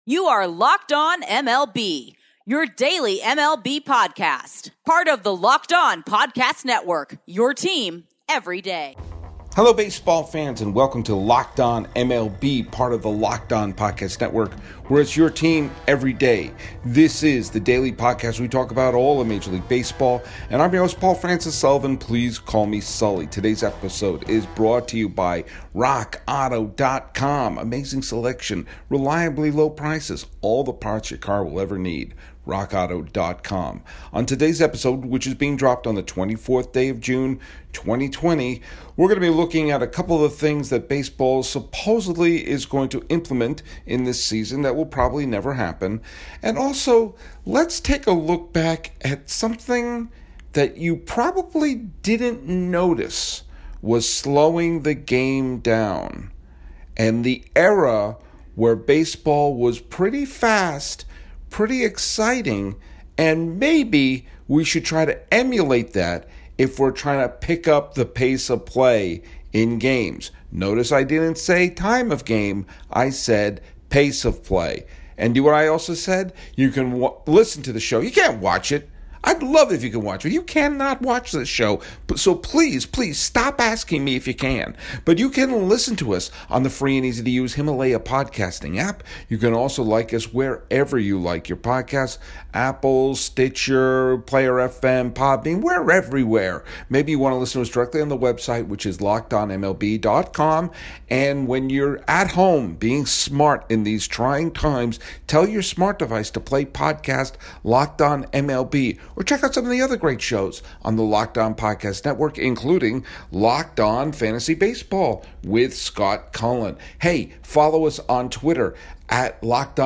You are Locked On MLB, your daily MLB podcast. Part of the Locked On Podcast Network, your team every day. Hello, baseball fans, and welcome to Locked On MLB, part of the Locked On Podcast Network, where it's your team every day. This is the daily podcast where we talk about all of Major League Baseball, and I'm your host, Paul Francis Sullivan. Please call me Sully. Today's episode is brought to you by RockAuto.com. Amazing selection, reliably low prices, all the parts your car will ever need. RockAuto.com. On today's episode, which is being dropped on the 24th day of June, 2020, we're going to be looking at a couple of things that baseball supposedly is going to implement in this season that will probably never happen. And also, let's take a look back at something that you probably didn't notice was slowing the game down. And the era where baseball was pretty fast, pretty exciting, and maybe we should try to emulate that if we're trying to pick up the pace of play in games. Notice I didn't say time of game, I said pace of play. And do what I also said? You can listen to the show. You can't watch it. I'd love it if you could watch it. You cannot watch this show, so please stop asking me if you can. But you can listen to us on the free and easy-to-use Himalaya podcasting app. You can also like us wherever you like your podcasts. Apple, Stitcher, Player FM, Podbean, we're everywhere. Maybe you want to listen to us directly on the website, which is lockedonmlb.com. And when you're at home being smart in these trying times, tell your smart device to play podcast Locked On MLB. Or check out some of the other great shows on the Locked On Podcast Network, including Locked On Fantasy Baseball with Scott Cullen. Hey, follow us on Twitter at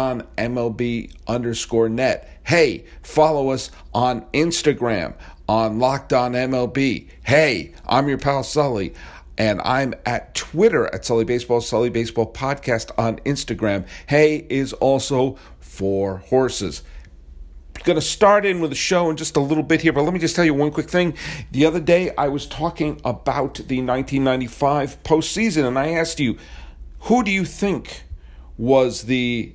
LockedOnMLB_net. Hey, follow us on Instagram on Locked On MLB. Hey, I'm your pal Sully. And I'm at Twitter at Sully Baseball Podcast on Instagram. Hey is also for horses. Going to start in with the show in just a little bit here, but let me just tell you one quick thing. The other day, I was talking about the 1995 postseason, and I asked you, who do you think was the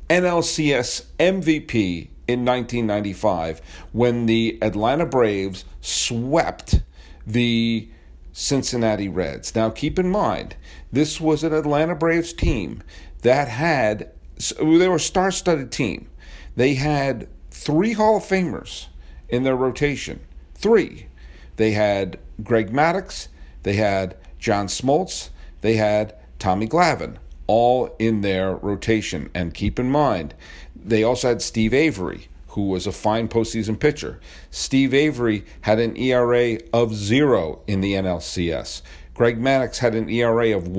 NLCS MVP in 1995 when the Atlanta Braves swept the Cincinnati Reds? Now, keep in mind, this was an Atlanta Braves team that they were a star-studded team. They had 3 Hall of Famers in their rotation. 3. They had Greg Maddux, they had John Smoltz, they had Tommy Glavine, all in their rotation. And keep in mind, they also had Steve Avery, who was a fine postseason pitcher. Steve Avery had an ERA of 0 in the NLCS. Greg Maddux had an ERA of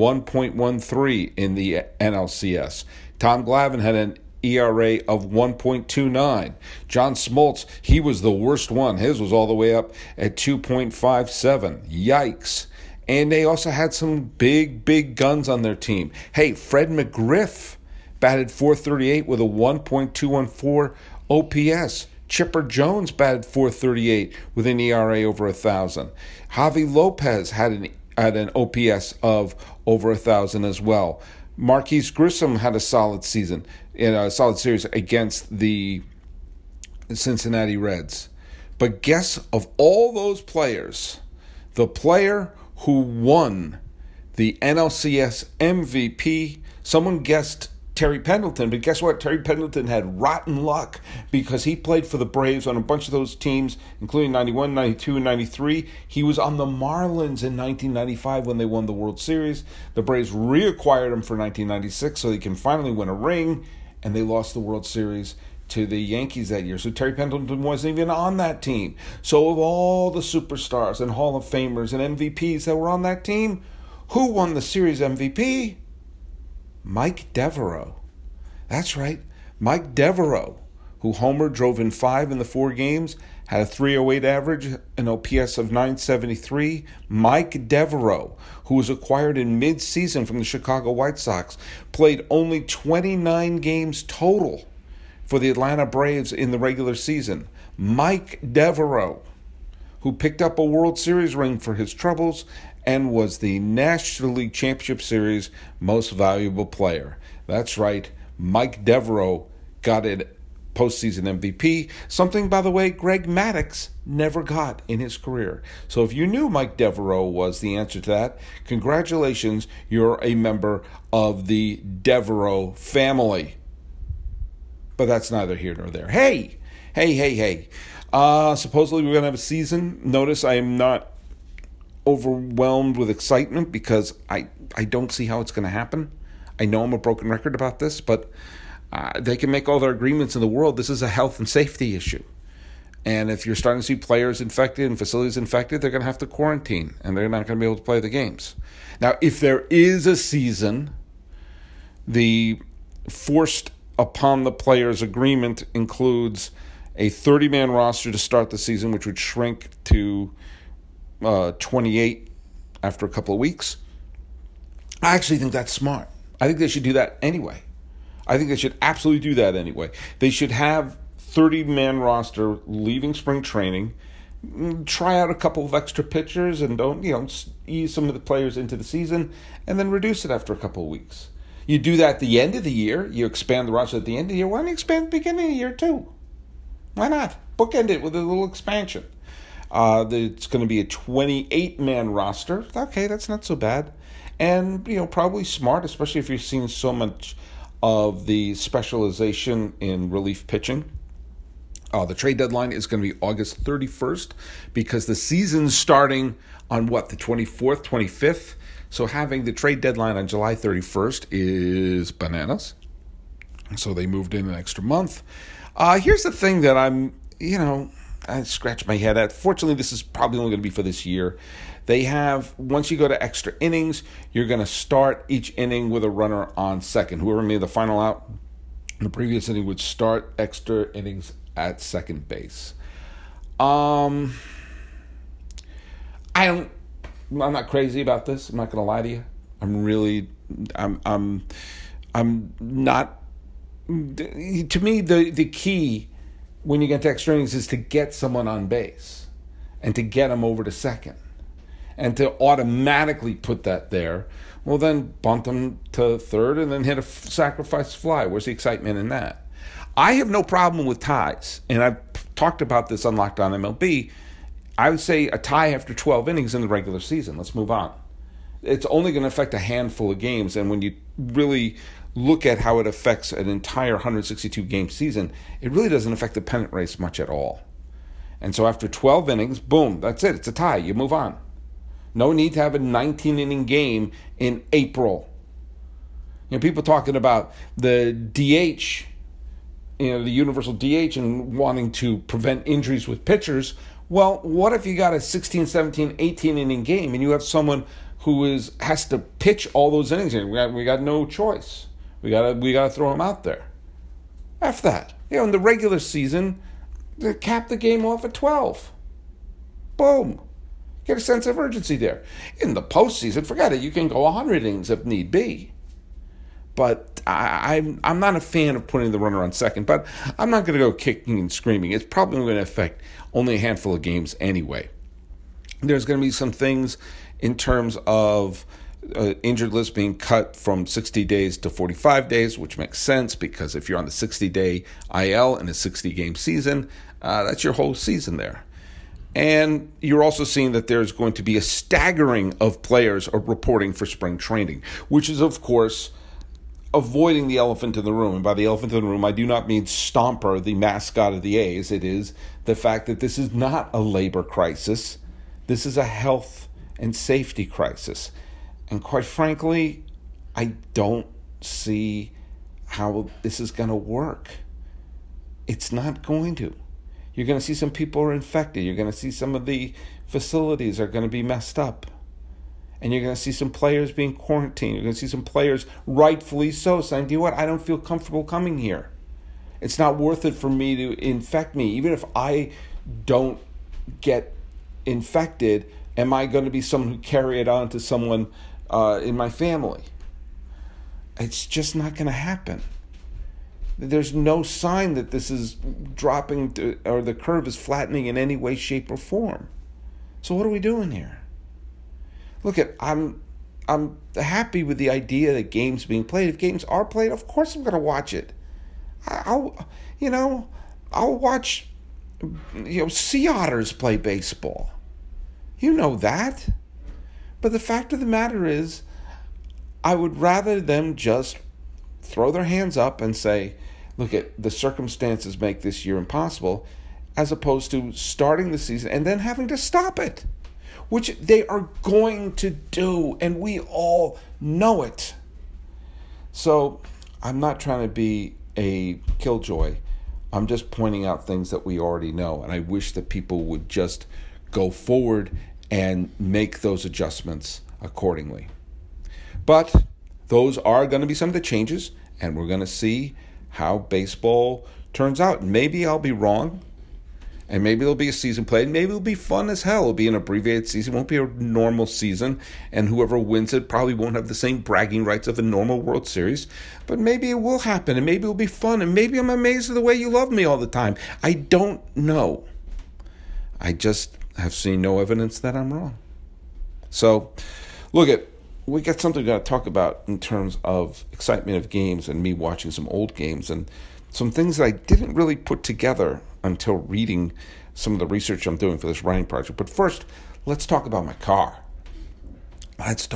1.13 in the NLCS. Tom Glavine had an ERA of 1.29. John Smoltz, he was the worst one. His was all the way up at 2.57. Yikes. And they also had some big guns on their team. Hey, Fred McGriff batted .438 with a 1.214 OPS. Chipper Jones batted .438 with an ERA over 1,000. Javi Lopez had an OPS of over 1,000 as well. Marquise Grissom had a solid season in a solid series against the Cincinnati Reds. But guess, of all those players, the player who won the NLCS MVP, someone guessed Terry Pendleton, but guess what? Terry Pendleton had rotten luck because he played for the Braves on a bunch of those teams, including 91, 92, and 93. He was on the Marlins in 1995 when they won the World Series. The Braves reacquired him for 1996 so they can finally win a ring, and they lost the World Series to the Yankees that year. So Terry Pendleton wasn't even on that team. So of all the superstars and Hall of Famers and MVPs that were on that team, who won the series MVP? Mike Devereaux. That's right, Mike Devereaux, who homered, drove in 5 in the 4 games, had a .308 average, an OPS of .973. Mike Devereaux, who was acquired in mid-season from the Chicago White Sox, played only 29 games total for the Atlanta Braves in the regular season. Mike Devereaux, who picked up a World Series ring for his troubles and was the National League Championship Series most valuable player. That's right, Mike Devereaux got it postseason MVP, something, by the way, Greg Maddux never got in his career. So if you knew Mike Devereaux was the answer to that, congratulations, you're a member of the Devereaux family. But that's neither here nor there. Hey. Supposedly we're going to have a season. Notice I am not overwhelmed with excitement because I don't see how it's going to happen. I know I'm a broken record about this, but they can make all their agreements in the world. This is a health and safety issue. And if you're starting to see players infected and facilities infected, they're going to have to quarantine, and they're not going to be able to play the games. Now, if there is a season, the forced upon the players agreement includes a 30-man roster to start the season, which would shrink to 28 after a couple of weeks. I actually think that's smart. I think they should do that anyway. I think they should absolutely do that anyway. They should have 30-man roster leaving spring training, try out a couple of extra pitchers and don't, ease some of the players into the season, and then reduce it after a couple of weeks. You do that at the end of the year. You expand the roster at the end of the year. Why don't you expand at the beginning of the year too? Why not? Bookend it with a little expansion. It's going to be a 28-man roster. Okay, that's not so bad. And, probably smart, especially if you're seeing so much of the specialization in relief pitching. The trade deadline is going to be August 31st because the season's starting on the 24th, 25th. So having the trade deadline on July 31st is bananas. So they moved in an extra month. Here's the thing that I scratch my head at. Fortunately, this is probably only going to be for this year. They have, once you go to extra innings, you're going to start each inning with a runner on second. Whoever made the final out in the previous inning would start extra innings at second base. I'm not crazy about this. I'm not going to lie to you. I'm not. To me, the key when you get to extra innings is to get someone on base and to get them over to second. And to automatically put that there, well, then bunt them to third and then hit a sacrifice fly. Where's the excitement in that? I have no problem with ties, and I've talked about this on Locked On MLB. I would say a tie after 12 innings in the regular season. Let's move on. It's only going to affect a handful of games, and when you really look at how it affects an entire 162-game season, it really doesn't affect the pennant race much at all. And so after 12 innings, boom, that's it. It's a tie. You move on. No need to have a 19-inning game in April. People talking about the DH, the universal DH and wanting to prevent injuries with pitchers. Well, what if you got a 16, 17, 18-inning game and you have someone who has to pitch all those innings? We got no choice. We got to throw him out there. F that. In the regular season, they cap the game off at 12. Boom. Get a sense of urgency there. In the postseason, forget it. You can go 100 innings if need be. But I'm not a fan of putting the runner on second. But I'm not going to go kicking and screaming. It's probably going to affect only a handful of games anyway. There's going to be some things in terms of injured list being cut from 60 days to 45 days, which makes sense because if you're on the 60-day IL in a 60-game season, that's your whole season there. And you're also seeing that there's going to be a staggering of players reporting for spring training, which is, of course, avoiding the elephant in the room. And by the elephant in the room, I do not mean Stomper, the mascot of the A's. It is the fact that this is not a labor crisis. This is a health and safety crisis. And quite frankly, I don't see how this is going to work. It's not going to. You're going to see some people are infected. You're going to see some of the facilities are going to be messed up. And you're going to see some players being quarantined. You're going to see some players, rightfully so, saying, do you know what? I don't feel comfortable coming here. It's not worth it for me to infect me. Even if I don't get infected, am I going to be someone who carry it on to someone in my family? It's just not going to happen. There's no sign that this is dropping or the curve is flattening in any way, shape, or form. So what are we doing here? Look, I'm I'm happy with the idea that games being played. If games are played, of course I'm going to watch it. I'll watch, sea otters play baseball. You know that. But the fact of the matter is, I would rather them just throw their hands up and say, look, the circumstances make this year impossible, as opposed to starting the season and then having to stop it, which they are going to do, and we all know it. So I'm not trying to be a killjoy. I'm just pointing out things that we already know, and I wish that people would just go forward and make those adjustments accordingly. But those are going to be some of the changes, and we're going to see how baseball turns out. Maybe I'll be wrong, and maybe there'll be a season played. Maybe it'll be fun as hell. It'll be an abbreviated season. It won't be a normal season, and whoever wins it probably won't have the same bragging rights of a normal World Series. But maybe it will happen, and maybe it'll be fun, and maybe I'm amazed at the way you love me all the time. I don't know. I just have seen no evidence that I'm wrong. So, we got something to talk about in terms of excitement of games and me watching some old games and some things that I didn't really put together until reading some of the research I'm doing for this writing project. But first, let's talk about my car. Because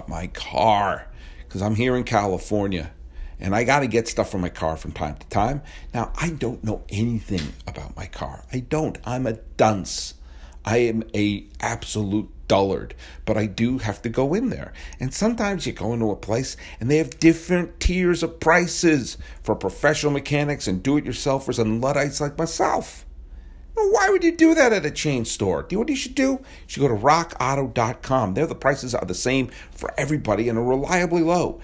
I'm here in California, and I got to get stuff from my car from time to time. Now, I don't know anything about my car. I don't. I'm a dunce. I am a absolute dullard, but I do have to go in there. And sometimes you go into a place and they have different tiers of prices for professional mechanics and do-it-yourselfers and Luddites like myself. Now, why would you do that at a chain store? Do you know what you should do? You should go to rockauto.com. There the prices are the same for everybody and are reliably low.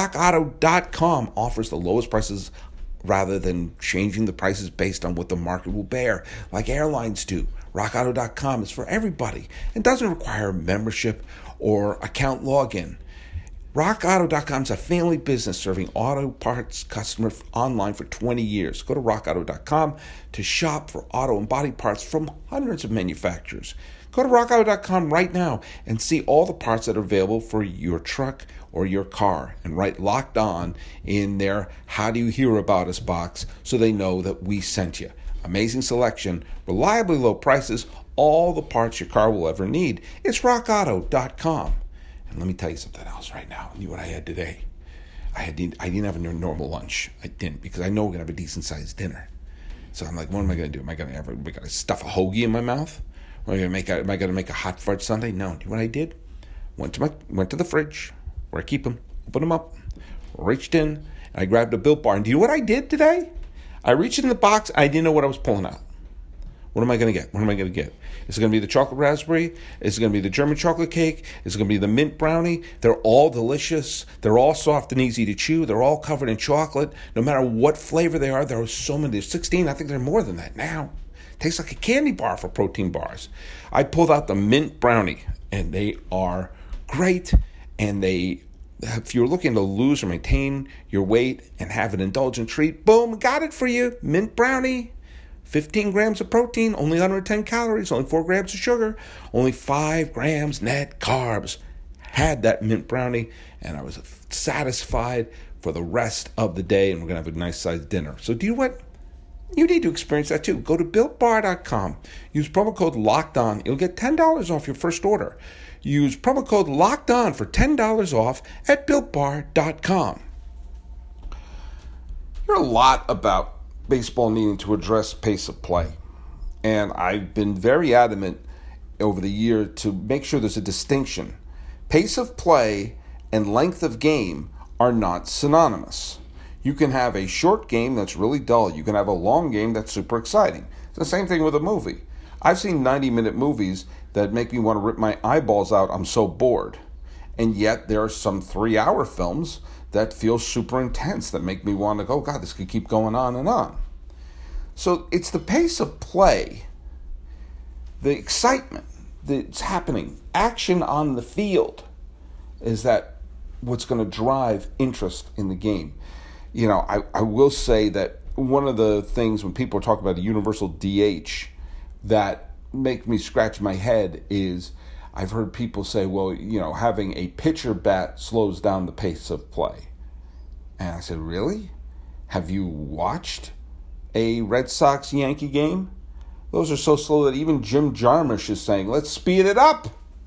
Rockauto.com offers the lowest prices rather than changing the prices based on what the market will bear, like airlines do. RockAuto.com is for everybody and doesn't require a membership or account login. RockAuto.com is a family business serving auto parts customers online for 20 years. Go to RockAuto.com to shop for auto and body parts from hundreds of manufacturers. Go to RockAuto.com right now and see all the parts that are available for your truck or your car, and write Locked On in their How Do You Hear About Us box so they know that we sent you. Amazing selection, reliably low prices, all the parts your car will ever need. It's rockauto.com. And let me tell you something else right now. You know what I had today? I didn't have a normal lunch. I didn't, because I know we're going to have a decent-sized dinner. So I'm like, what am I going to do? Am I going to stuff a hoagie in my mouth? Am I going to make a hot fudge sundae? No. Do you know what I did? Went to the fridge, where I keep them, opened them up, reached in, and I grabbed a Built Bar. And do you know what I did today? I reached in the box. I didn't know what I was pulling out. What am I going to get? Is it going to be the chocolate raspberry? Is it going to be the German chocolate cake? Is it going to be the mint brownie? They're all delicious. They're all soft and easy to chew. They're all covered in chocolate. No matter what flavor they are, there are so many. There's 16. I think there are more than that now. Tastes like a candy bar for protein bars. I pulled out the mint brownie, and they are great, and if you're looking to lose or maintain your weight and have an indulgent treat, boom, got it for you. Mint brownie, 15 grams of protein, only 110 calories, only 4 grams of sugar, only 5 grams net carbs. Had that mint brownie, and I was satisfied for the rest of the day, and we're going to have a nice-sized dinner. So do you know what? You need to experience that too. Go to BuiltBar.com. Use promo code LOCKEDON. You'll get $10 off your first order. Use promo code LOCKEDON for $10 off at BuiltBar.com. You hear a lot about baseball needing to address pace of play. And I've been very adamant over the year to make sure there's a distinction. Pace of play and length of game are not synonymous. You can have a short game that's really dull. You can have a long game that's super exciting. It's the same thing with a movie. I've seen 90-minute movies that make me want to rip my eyeballs out. I'm so bored. And yet there are some 3-hour films that feel super intense that make me want to go, oh God, this could keep going on and on. So it's the pace of play, the excitement that's happening, action on the field, is that what's going to drive interest in the game. You know, I will say that one of the things when people are talking about a universal DH that make me scratch my head is I've heard people say, well, having a pitcher bat slows down the pace of play. And I said, really? Have you watched a Red Sox-Yankee game? Those are so slow that even Jim Jarmusch is saying, let's speed it up.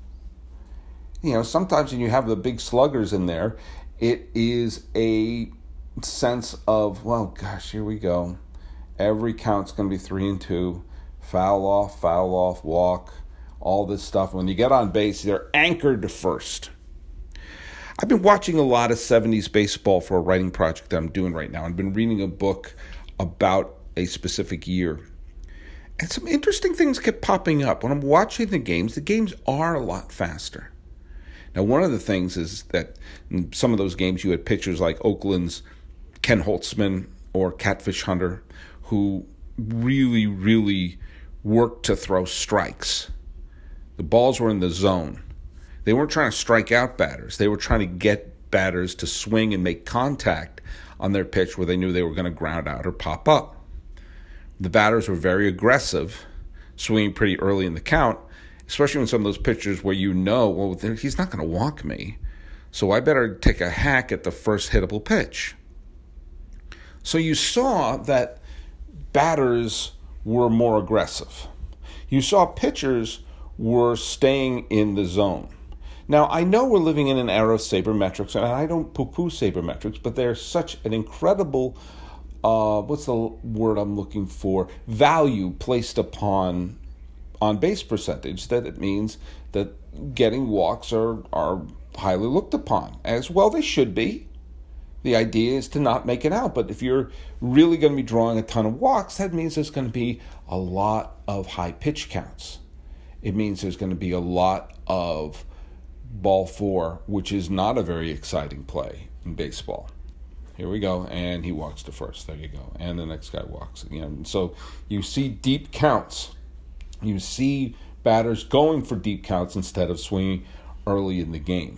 Sometimes when you have the big sluggers in there, it is a sense of, well, gosh, here we go. Every count's going to be 3-2. Foul off, walk, all this stuff. When you get on base, they're anchored to first. I've been watching a lot of 70s baseball for a writing project that I'm doing right now. I've been reading a book about a specific year. And some interesting things kept popping up. When I'm watching the games are a lot faster. Now, one of the things is that in some of those games you had pitchers like Oakland's Ken Holtzman or Catfish Hunter who really, really worked to throw strikes. The balls were in the zone. They weren't trying to strike out batters. They were trying to get batters to swing and make contact on their pitch where they knew they were going to ground out or pop up. The batters were very aggressive, swinging pretty early in the count, especially when some of those pitchers where well, he's not going to walk me, so I better take a hack at the first hittable pitch. So you saw that batters were more aggressive. You saw pitchers were staying in the zone. Now, I know we're living in an era of sabermetrics, and I don't poo-poo sabermetrics, but they're such an incredible, what's the word I'm looking for, value placed upon on-base percentage, that it means that getting walks are highly looked upon, as well they should be. The idea is to not make it out, but if you're really going to be drawing a ton of walks, that means there's going to be a lot of high pitch counts. It means there's going to be a lot of ball four, which is not a very exciting play in baseball. Here we go, and he walks to first. There you go. And the next guy walks again. So you see deep counts. You see batters going for deep counts instead of swinging early in the game.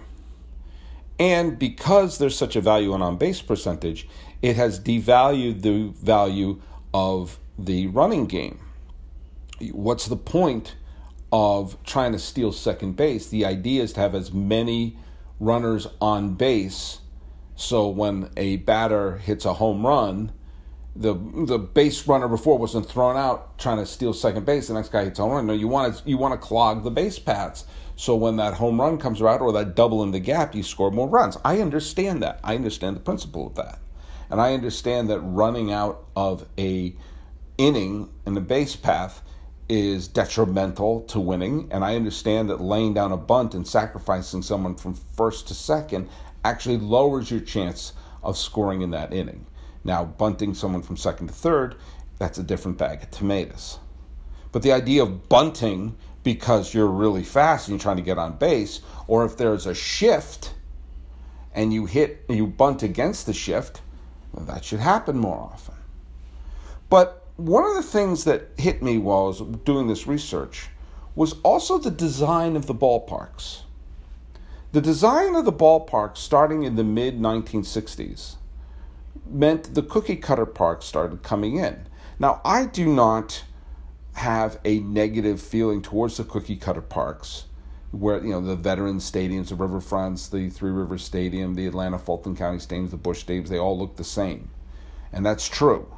And because there's such a value on on-base percentage, it has devalued the value of the running game. What's the point of trying to steal second base? The idea is to have as many runners on base, so when a batter hits a home run, the base runner before wasn't thrown out trying to steal second base. The next guy hits a home run. No, you want to clog the base paths. So when that home run comes around or that double in the gap, you score more runs. I understand that. I understand the principle of that. And I understand that running out of a inning in the base path is detrimental to winning. And I understand that laying down a bunt and sacrificing someone from first to second actually lowers your chance of scoring in that inning. Now, bunting someone from second to third, that's a different bag of tomatoes. But the idea of bunting because you're really fast and you're trying to get on base, or if there's a shift and you bunt against the shift, well, that should happen more often. But one of the things that hit me while I was doing this research was also the design of the ballparks. The design of the ballparks starting in the mid-1960s meant the cookie cutter parks started coming in. Now, I do not have a negative feeling towards the cookie cutter parks, where the Veterans Stadiums, the Riverfronts, the Three Rivers Stadium, the Atlanta Fulton County Stadiums, the Busch Stadiums, they all look the same. And that's true.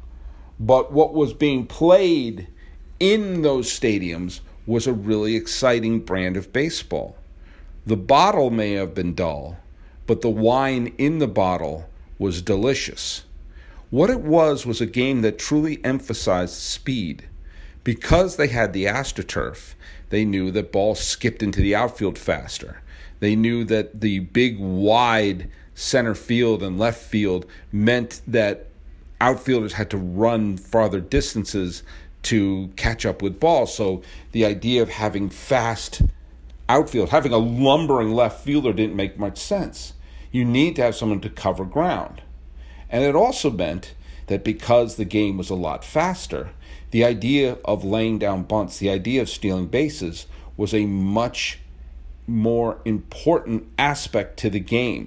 But what was being played in those stadiums was a really exciting brand of baseball. The bottle may have been dull, but the wine in the bottle was delicious. What it was a game that truly emphasized speed. Because they had the AstroTurf, they knew that balls skipped into the outfield faster. They knew that the big, wide center field and left field meant that outfielders had to run farther distances to catch up with balls. So the idea of having fast outfield, having a lumbering left fielder didn't make much sense. You need to have someone to cover ground. And it also meant that because the game was a lot faster, the idea of laying down bunts, the idea of stealing bases, was a much more important aspect to the game.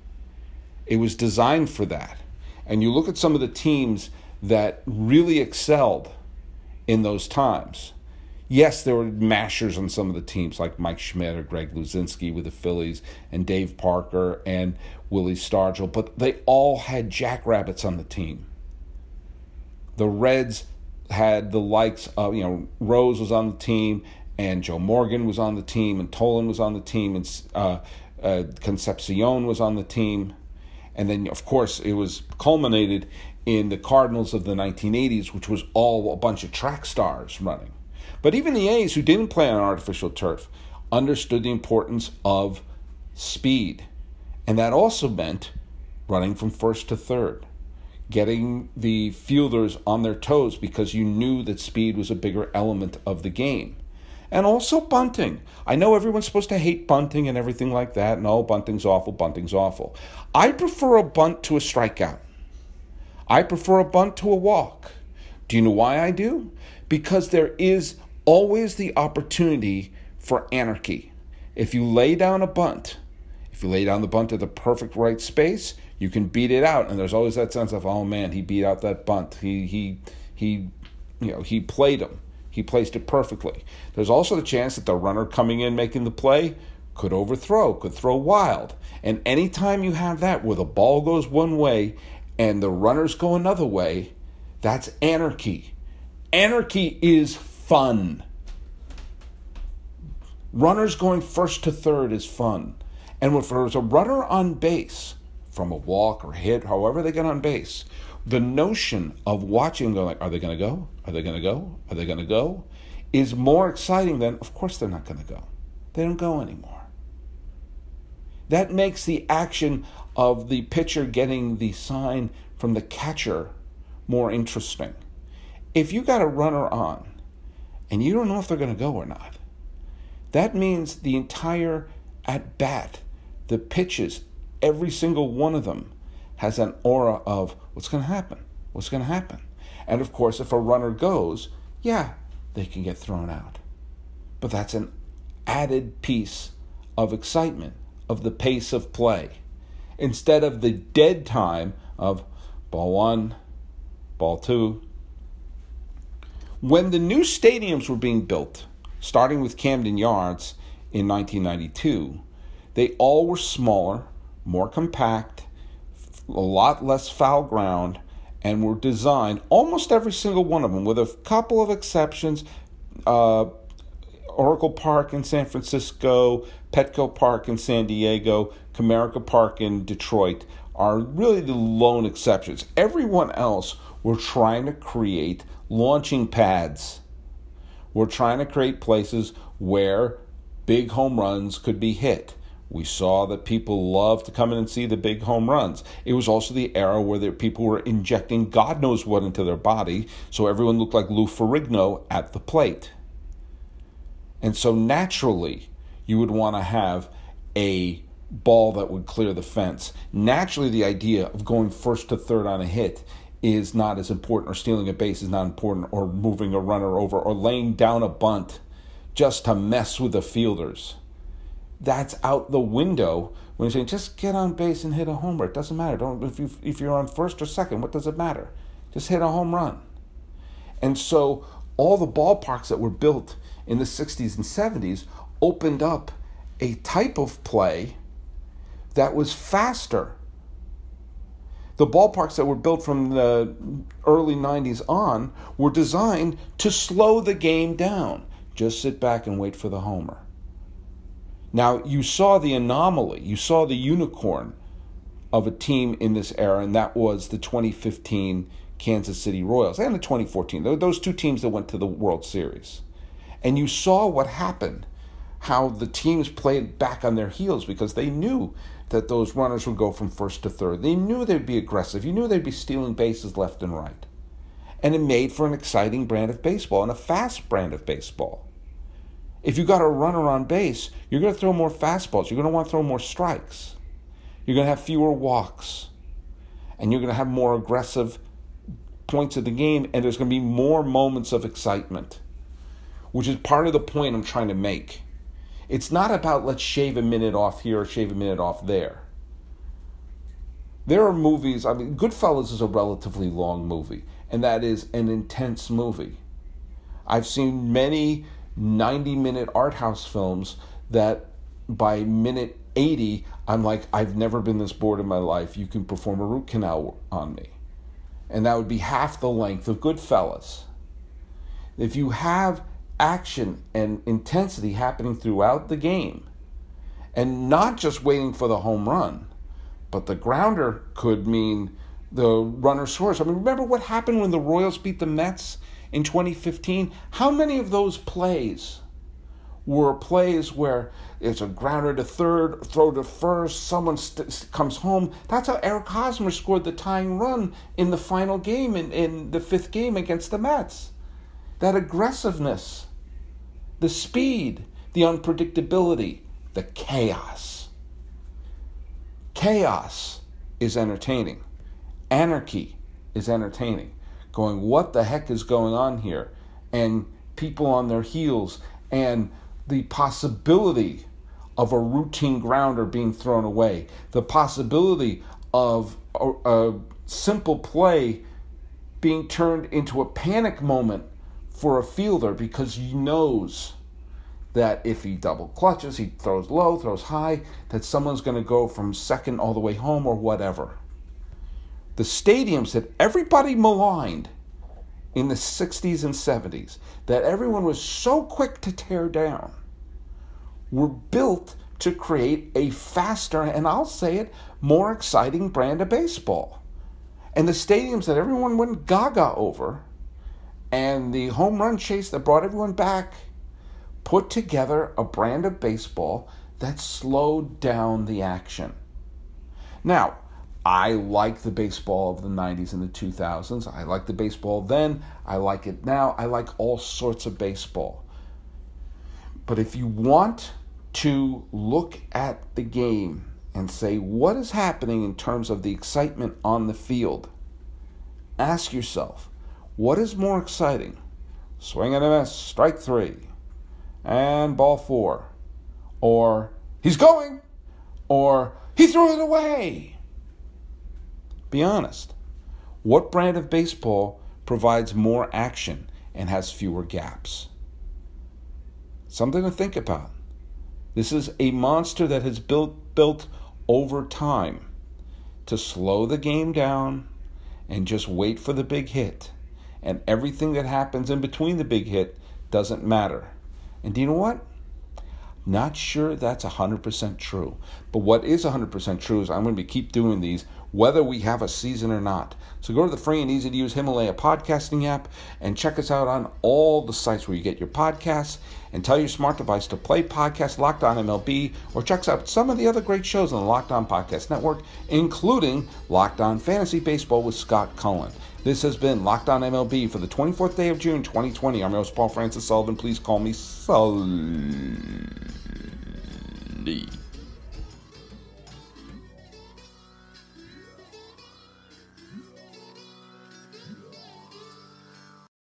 It was designed for that. And you look at some of the teams that really excelled in those times. Yes, there were mashers on some of the teams like Mike Schmidt or Greg Luzinski with the Phillies and Dave Parker and Willie Stargell, but they all had jackrabbits on the team. The Reds had the likes of, Rose was on the team, and Joe Morgan was on the team, and Tolan was on the team, and Concepcion was on the team. And then, of course, it was culminated in the Cardinals of the 1980s, which was all a bunch of track stars running. But even the A's, who didn't play on artificial turf, understood the importance of speed. And that also meant running from first to third, getting the fielders on their toes because you knew that speed was a bigger element of the game. And also bunting. I know everyone's supposed to hate bunting and everything like that. No, bunting's awful, bunting's awful. I prefer a bunt to a strikeout. I prefer a bunt to a walk. Do you know why I do? Because there is always the opportunity for anarchy. If you lay down a bunt, if you lay down the bunt at the perfect right space, you can beat it out. And there's always that sense of, oh man, he beat out that bunt. He played him. He placed it perfectly. There's also the chance that the runner coming in making the play could overthrow, could throw wild. And anytime you have that where the ball goes one way and the runners go another way, that's anarchy. Anarchy is fun. Runners going first to third is fun. And if there's a runner on base from a walk or hit, however they get on base, the notion of watching them, like, are they going to go? Are they going to go? Are they going to go? Is more exciting than, of course they're not going to go. They don't go anymore. That makes the action of the pitcher getting the sign from the catcher more interesting. If you got a runner on and you don't know if they're going to go or not, that means the entire at-bat, the pitches, every single one of them has an aura of what's going to happen, what's going to happen. And of course, if a runner goes, yeah, they can get thrown out. But that's an added piece of excitement, of the pace of play. Instead of the dead time of ball one, ball two. When the new stadiums were being built, starting with Camden Yards in 1992, they all were smaller, more compact, a lot less foul ground, and were designed, almost every single one of them, with a couple of exceptions, Oracle Park in San Francisco, Petco Park in San Diego, Comerica Park in Detroit, are really the lone exceptions. Everyone else were trying to create launching pads. We're trying to create places where big home runs could be hit. We saw that people loved to come in and see the big home runs. It was also the era where people were injecting God knows what into their body, so everyone looked like Lou Ferrigno at the plate. And so naturally, you would want to have a ball that would clear the fence. Naturally, the idea of going first to third on a hit is not as important, or stealing a base is not important, or moving a runner over, or laying down a bunt just to mess with the fielders. That's out the window when you're saying, just get on base and hit a homer. It doesn't matter. If you're on first or second, what does it matter? Just hit a home run. And so all the ballparks that were built in the 60s and 70s opened up a type of play that was faster. The ballparks that were built from the early 90s on were designed to slow the game down. Just sit back and wait for the homer. Now, you saw the anomaly, you saw the unicorn of a team in this era, and that was the 2015 Kansas City Royals and the 2014. Those two teams that went to the World Series. And you saw what happened, how the teams played back on their heels because they knew that those runners would go from first to third. They knew they'd be aggressive. You knew they'd be stealing bases left and right. And it made for an exciting brand of baseball and a fast brand of baseball. If you got a runner on base, you're going to throw more fastballs. You're going to want to throw more strikes. You're going to have fewer walks. And you're going to have more aggressive points of the game, and there's going to be more moments of excitement, which is part of the point I'm trying to make. It's not about let's shave a minute off here or shave a minute off there. There are movies, Goodfellas is a relatively long movie, and that is an intense movie. I've seen many 90-minute art house films that by minute 80, I'm like, I've never been this bored in my life. You can perform a root canal on me. And that would be half the length of Goodfellas. If you have action and intensity happening throughout the game, and not just waiting for the home run, but the grounder could mean the runner scores. I mean, remember what happened when the Royals beat the Mets in 2015? How many of those plays were plays where it's a grounder to third, throw to first, someone comes home? That's how Eric Hosmer scored the tying run in the final game, in the fifth game against the Mets. That aggressiveness, the speed, the unpredictability, the chaos. Chaos is entertaining. Anarchy is entertaining. Going, what the heck is going on here? And people on their heels, and the possibility of a routine grounder being thrown away, the possibility of a simple play being turned into a panic moment for a fielder because he knows that if he double clutches, he throws low, throws high, that someone's going to go from second all the way home or whatever. The stadiums that everybody maligned in the 60s and 70s, that everyone was so quick to tear down, were built to create a faster, and I'll say it, more exciting brand of baseball. And the stadiums that everyone went gaga over, and the home run chase that brought everyone back, put together a brand of baseball that slowed down the action. Now, I like the baseball of the 90s and the 2000s. I like the baseball then. I like it now. I like all sorts of baseball. But if you want to look at the game and say, what is happening in terms of the excitement on the field? Ask yourself, what is more exciting? Swing and a miss, strike three, and ball four. Or, he's going, or he threw it away. Be honest. What brand of baseball provides more action and has fewer gaps? Something to think about. This is a monster that has built over time to slow the game down and just wait for the big hit. And everything that happens in between the big hit doesn't matter. And do you know what? Not sure that's 100% true. But what is 100% true is I'm going to keep doing these whether we have a season or not. So go to the free and easy to use Himalaya podcasting app and check us out on all the sites where you get your podcasts, and tell your smart device to play podcast Locked On MLB, or check out some of the other great shows on the Locked On Podcast Network, including Locked On Fantasy Baseball with Scott Cullen. This has been Locked On MLB for the 24th day of June 2020. I'm your host, Paul Francis Sullivan. Please call me Sully.